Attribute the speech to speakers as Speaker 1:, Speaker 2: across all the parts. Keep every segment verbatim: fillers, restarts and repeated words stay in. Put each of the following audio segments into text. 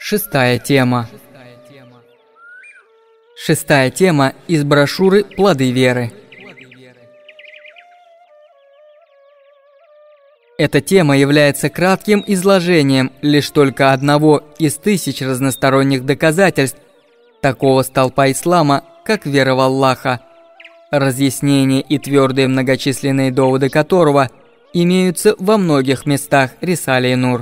Speaker 1: Шестая тема. Шестая тема из брошюры «Плоды веры». Эта тема является кратким изложением лишь только одного из тысяч разносторонних доказательств такого столпа ислама, как вера в Аллаха, разъяснения и твердые многочисленные доводы которого имеются во многих местах Рисали Нур.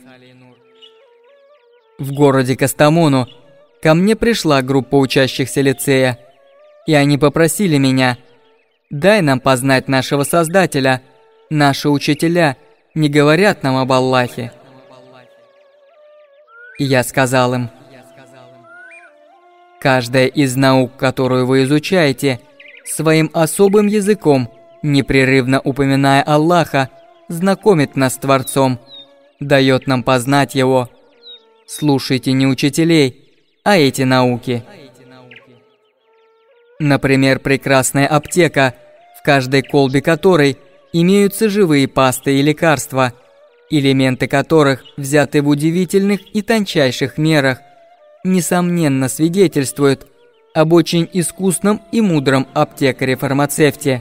Speaker 1: В городе Кастамону ко мне пришла группа учащихся лицея, и они попросили меня: «Дай нам познать нашего Создателя, наши учителя не говорят нам об Аллахе». И я сказал им: «Каждая из наук, которую вы изучаете, своим особым языком, непрерывно упоминая Аллаха, знакомит нас с Творцом, дает нам познать Его. Слушайте не учителей, а эти науки». Например, прекрасная аптека, в каждой колбе которой имеются живые пасты и лекарства, элементы которых взяты в удивительных и тончайших мерах, несомненно свидетельствуют об очень искусном и мудром аптекаре-фармацевте.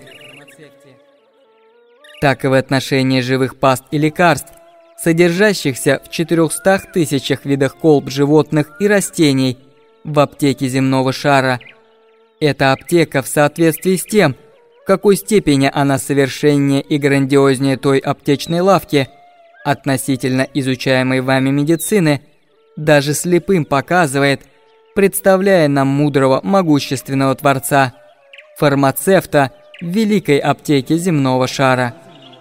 Speaker 1: Так и в отношении живых паст и лекарств, содержащихся в четырехстах тысячах видах колб животных и растений в аптеке земного шара. Эта аптека, в соответствии с тем, в какой степени она совершеннее и грандиознее той аптечной лавки, относительно изучаемой вами медицины, даже слепым показывает, представляя нам мудрого, могущественного Творца, фармацевта в великой аптеке земного шара.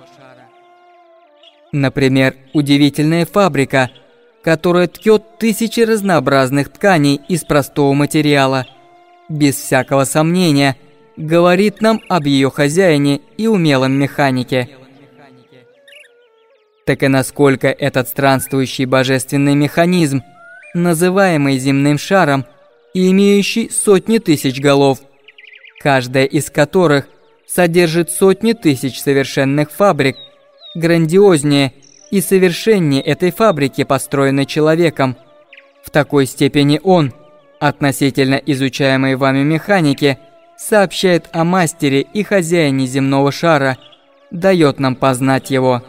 Speaker 1: Например, удивительная фабрика, которая ткет тысячи разнообразных тканей из простого материала, без всякого сомнения, говорит нам об ее хозяине и умелом механике. Так и насколько этот странствующий божественный механизм, называемый земным шаром и имеющий сотни тысяч голов, каждая из которых содержит сотни тысяч совершенных фабрик, грандиознее и совершеннее этой фабрики, построенной человеком, в такой степени он, относительно изучаемой вами механики, сообщает о мастере и хозяине земного шара, дает нам познать его.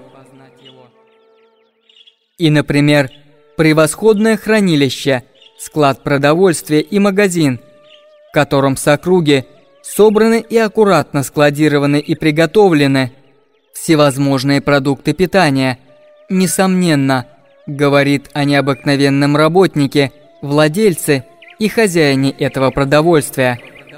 Speaker 1: И, например, превосходное хранилище, склад продовольствия и магазин, в котором с округи собраны и аккуратно складированы и приготовлены всевозможные продукты питания, несомненно, говорит о необыкновенном работнике, владельце и хозяине этого продовольствия.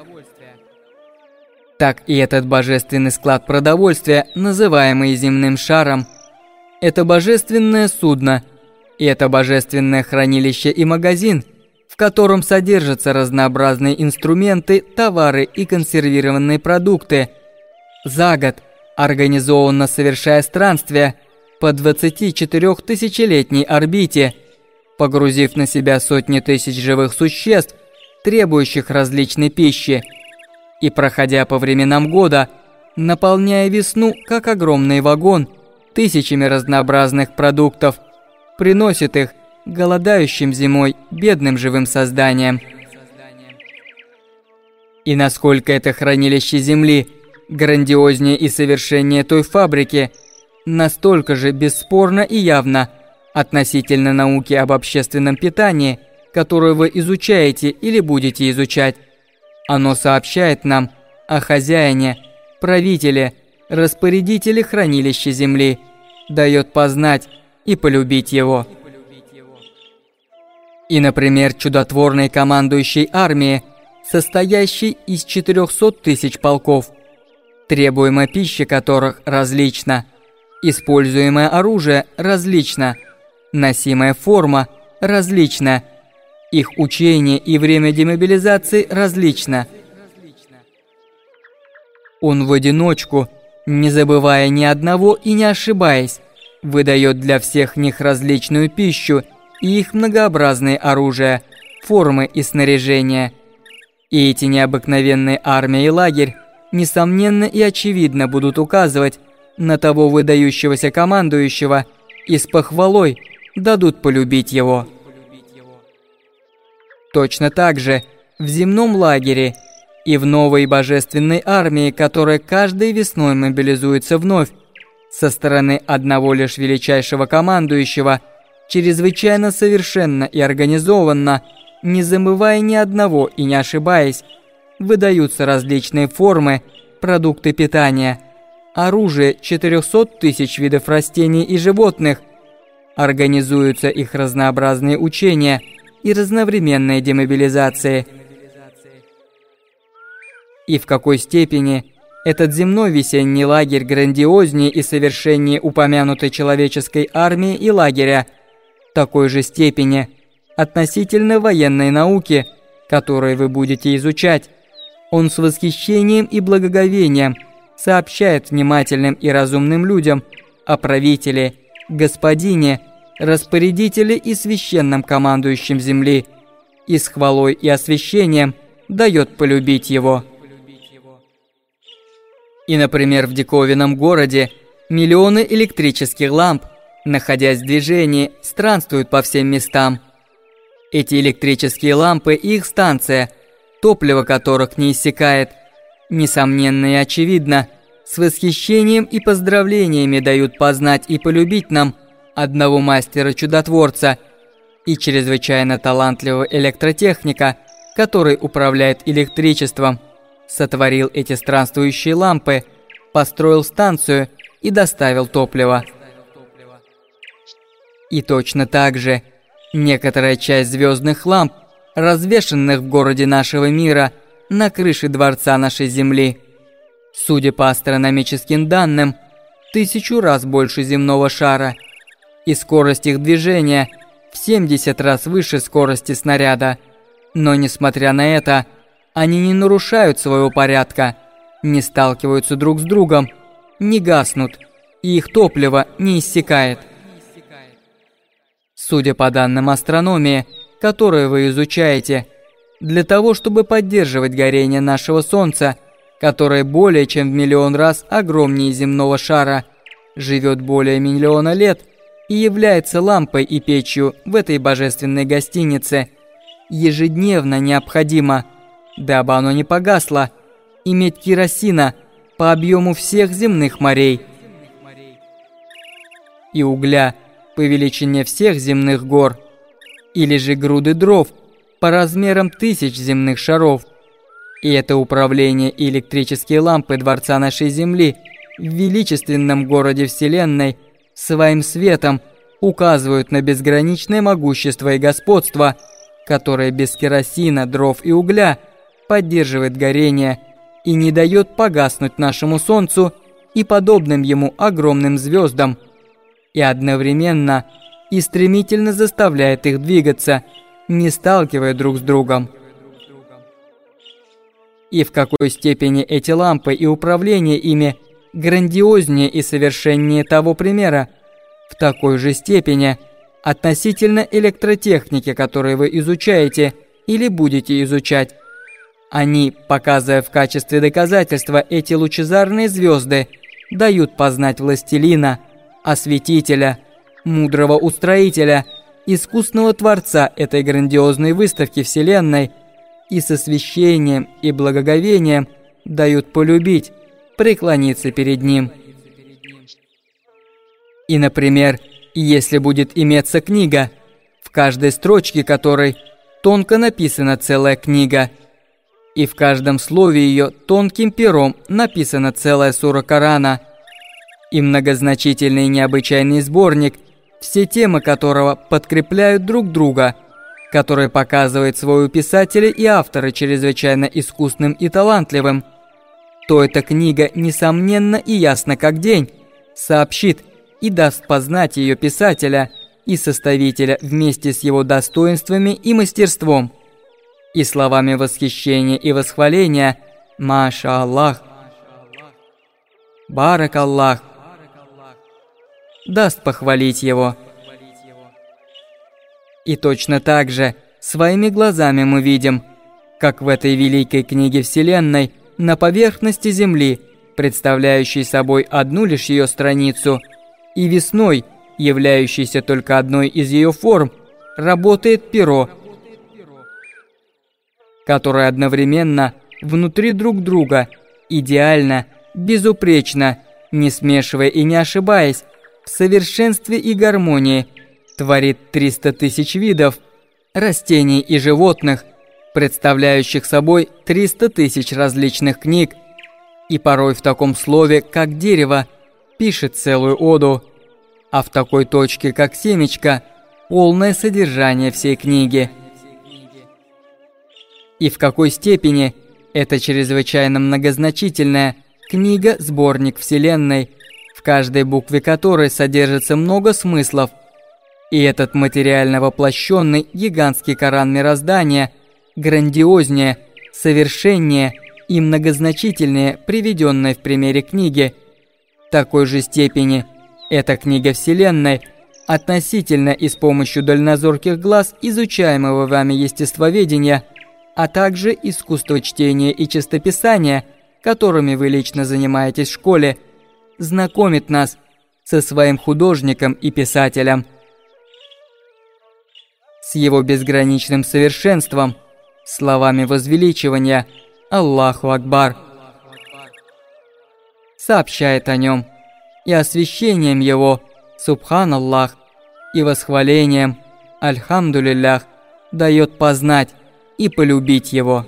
Speaker 1: Так и этот божественный склад продовольствия, называемый земным шаром, это божественное судно, и это божественное хранилище и магазин, в котором содержатся разнообразные инструменты, товары и консервированные продукты, за год организованно совершая странствия по двадцатичетырёхтысячелетней орбите, погрузив на себя сотни тысяч живых существ, требующих различной пищи, и проходя по временам года, наполняя весну, как огромный вагон, тысячами разнообразных продуктов, приносит их голодающим зимой бедным живым созданиям. И насколько это хранилище земли грандиознее и совершеннее той фабрики, настолько же бесспорно и явно относительно науки об общественном питании, которую вы изучаете или будете изучать. Оно сообщает нам о хозяине, правителе, распорядителе хранилища земли, дает познать и полюбить его. И, например, чудотворной командующей армии, состоящей из четырёхсот тысяч полков, требуемая пища которых различна, используемое оружие различно, носимая форма различна, их учение и время демобилизации различно. Он в одиночку, не забывая ни одного и не ошибаясь, выдает для всех них различную пищу и их многообразные оружия, формы и снаряжения. И эти необыкновенные армия и лагерь, несомненно и очевидно, будут указывать на того выдающегося командующего и с похвалой дадут полюбить его. Точно так же в земном лагере и в новой божественной армии, которая каждой весной мобилизуется вновь, со стороны одного лишь величайшего командующего, чрезвычайно совершенно и организованно, не забывая ни одного и не ошибаясь, выдаются различные формы, продукты питания, оружие четырёхсот тысяч видов растений и животных, организуются их разнообразные учения и разновременные демобилизации. И в какой степени этот земной весенний лагерь грандиознее и совершеннее упомянутой человеческой армии и лагеря, такой же степени относительно военной науки, которую вы будете изучать, он с восхищением и благоговением сообщает внимательным и разумным людям о правителе, господине, распорядителе и священном командующем земли, и с хвалой и освящением дает полюбить его. И, например, в диковинном городе миллионы электрических ламп, находясь в движении, странствуют по всем местам. Эти электрические лампы и их станция, топливо которых не иссякает, несомненно и очевидно, с восхищением и поздравлениями дают познать и полюбить нам одного мастера-чудотворца и чрезвычайно талантливого электротехника, который управляет электричеством, сотворил эти странствующие лампы, построил станцию и доставил топливо. И точно так же некоторая часть звездных ламп, развешанных в городе нашего мира на крыше дворца нашей Земли, судя по астрономическим данным, тысячу раз больше земного шара, и скорость их движения в семьдесят раз выше скорости снаряда. Но несмотря на это, они не нарушают своего порядка, не сталкиваются друг с другом, не гаснут, и их топливо не иссякает. Судя по данным астрономии, которые вы изучаете, для того, чтобы поддерживать горение нашего Солнца, которое более чем в миллион раз огромнее земного шара, живет более миллиона лет и является лампой и печью в этой божественной гостинице, ежедневно необходимо, дабы оно не погасло, иметь керосина по объему всех земных морей и угля по величине всех земных гор, или же груды дров по размерам тысяч земных шаров. И это управление и электрические лампы Дворца нашей Земли в величественном городе Вселенной своим светом указывают на безграничное могущество и господство, которое без керосина, дров и угля поддерживает горение и не дает погаснуть нашему Солнцу и подобным ему огромным звездам, и одновременно и стремительно заставляет их двигаться, не сталкивая друг с другом. И в какой степени эти лампы и управление ими грандиознее и совершеннее того примера, в такой же степени относительно электротехники, которую вы изучаете или будете изучать. Они, показывая в качестве доказательства эти лучезарные звезды, дают познать властелина, осветителя, мудрого устроителя, искусного творца этой грандиозной выставки Вселенной, и с освящением и благоговением дают полюбить, преклониться перед ним. И, например, если будет иметься книга, в каждой строчке которой тонко написана целая книга, и в каждом слове ее тонким пером написана целая сура Корана, и многозначительный необычайный сборник, все темы которого подкрепляют друг друга, который показывает своего писателя и автора чрезвычайно искусным и талантливым, то эта книга, несомненно и ясно как день, сообщит и даст познать ее писателя и составителя вместе с его достоинствами и мастерством, и словами восхищения и восхваления «Маша Аллах», «Барак Аллах», даст похвалить его. И точно так же своими глазами мы видим, как в этой великой книге Вселенной на поверхности Земли, представляющей собой одну лишь ее страницу, и весной, являющейся только одной из ее форм, работает перо, которые одновременно внутри друг друга, идеально, безупречно, не смешивая и не ошибаясь, в совершенстве и гармонии, творит триста тысяч видов растений и животных, представляющих собой триста тысяч различных книг, и порой в таком слове, как дерево, пишет целую оду, а в такой точке, как семечко, полное содержание всей книги. И в какой степени эта чрезвычайно многозначительная книга-сборник Вселенной, в каждой букве которой содержится много смыслов, и этот материально воплощенный гигантский Коран мироздания грандиознее, совершеннее и многозначительнее приведенной в примере книги, такой же степени эта книга Вселенной относительно и с помощью дальнозорких глаз изучаемого вами естествоведения, а также искусство чтения и чистописания, которыми вы лично занимаетесь в школе, знакомит нас со своим художником и писателем, с его безграничным совершенством, словами возвеличивания «Аллаху Акбар», сообщает о нем, и освящением его «Субханаллах» и восхвалением «Альхамдулиллях» дает познать и полюбить его.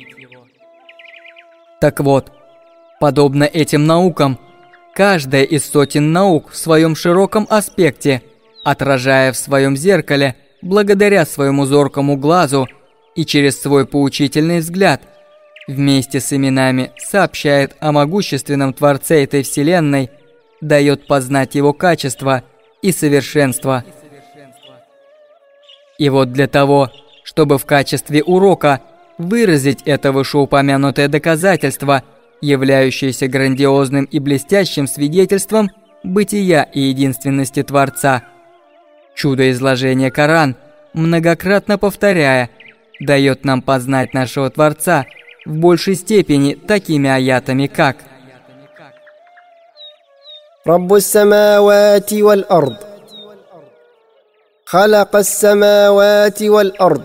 Speaker 1: Так вот, подобно этим наукам, каждая из сотен наук в своем широком аспекте, отражая в своем зеркале, благодаря своему зоркому глазу и через свой поучительный взгляд, вместе с именами сообщает о могущественном Творце этой Вселенной, дает познать его качество и совершенство. И вот для того, чтобы в качестве урока выразить это вышеупомянутое доказательство, являющееся грандиозным и блестящим свидетельством бытия и единственности Творца, чудо-изложение Коран, многократно повторяя, дает нам познать нашего Творца в большей степени такими аятами, как
Speaker 2: Раббус самавати валь ард, халакас самавати валь ард.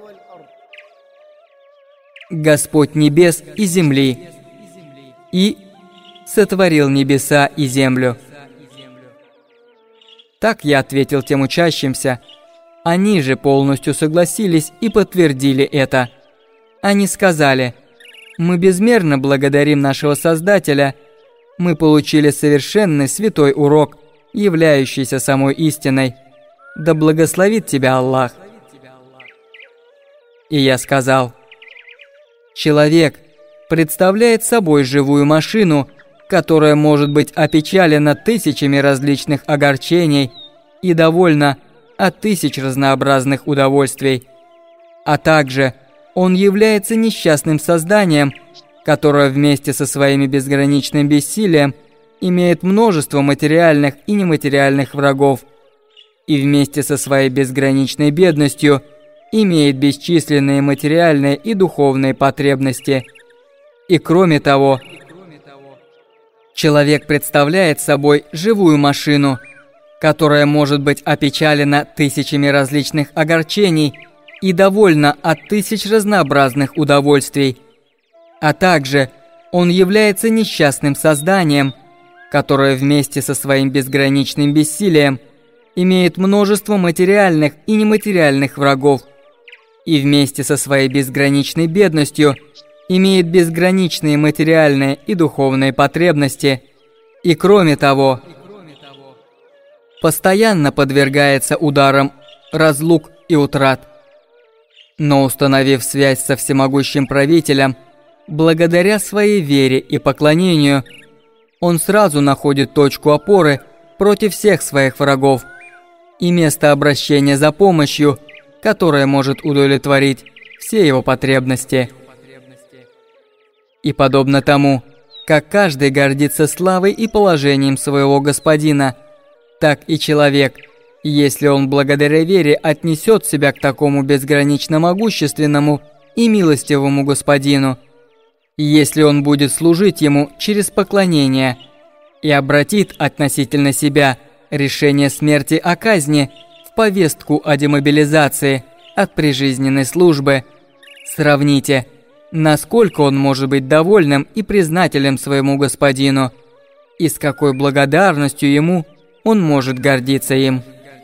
Speaker 1: Господь небес и земли, и сотворил небеса и землю. Так я ответил тем учащимся. Они же полностью согласились и подтвердили это. Они сказали: «Мы безмерно благодарим нашего Создателя. Мы получили совершенный святой урок, являющийся самой истиной. Да благословит тебя Аллах». И я сказал: человек представляет собой живую машину, которая может быть опечалена тысячами различных огорчений и довольна от тысяч разнообразных удовольствий. А также он является несчастным созданием, которое вместе со своими безграничным бессилием имеет множество материальных и нематериальных врагов, и вместе со своей безграничной бедностью имеет бесчисленные материальные и духовные потребности. И кроме того, человек представляет собой живую машину, которая может быть опечалена тысячами различных огорчений и довольна от тысяч разнообразных удовольствий. А также он является несчастным созданием, которое вместе со своим безграничным бессилием имеет множество материальных и нематериальных врагов, и вместе со своей безграничной бедностью имеет безграничные материальные и духовные потребности, и кроме того, постоянно подвергается ударам разлук и утрат. Но установив связь со всемогущим правителем, благодаря своей вере и поклонению, он сразу находит точку опоры против всех своих врагов и место обращения за помощью, которое может удовлетворить все его потребности. И подобно тому, как каждый гордится славой и положением своего господина, так и человек, если он благодаря вере отнесет себя к такому безгранично могущественному и милостивому господину, если он будет служить ему через поклонение и обратит относительно себя решение смерти о казни в повестку о демобилизации от прижизненной службы, Сравните, насколько он может быть довольным и признателен своему господину, и с какой благодарностью ему он может гордиться им.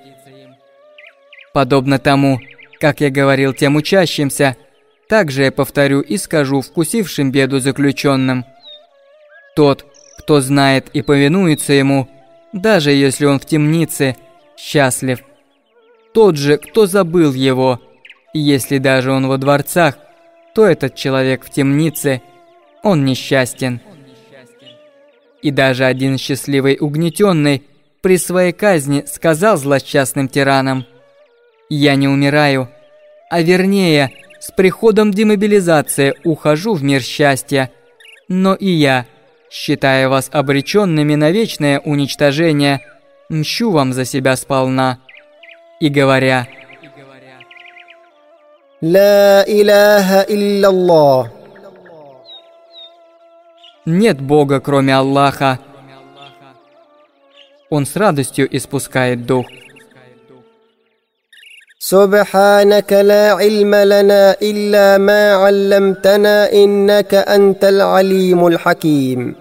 Speaker 1: Подобно тому, как я говорил тем учащимся, так же я повторю и скажу вкусившим беду заключенным. Тот, кто знает и повинуется ему, даже если он в темнице, счастлив. Тот же, кто забыл его, если даже он во дворцах, то этот человек в темнице, он несчастен. И даже один счастливый угнетенный при своей казни сказал злосчастным тиранам: «Я не умираю, а вернее, с приходом демобилизации ухожу в мир счастья, но и я, считая вас обреченными на вечное уничтожение, мщу вам за себя сполна». И говоря:
Speaker 2: لا إله إلا الله.
Speaker 1: Нет Бога, кроме Аллаха. Он с радостью испускает дух.
Speaker 2: سبحانك لا علم لنا إلا ما علمتنا إنك أنت العليم الحكيم.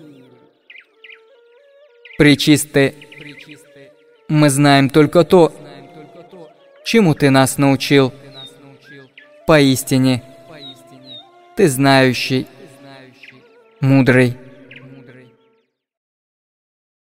Speaker 1: Пречисты, мы знаем только то, чему ты нас научил. Поистине, ты знающий, мудрый.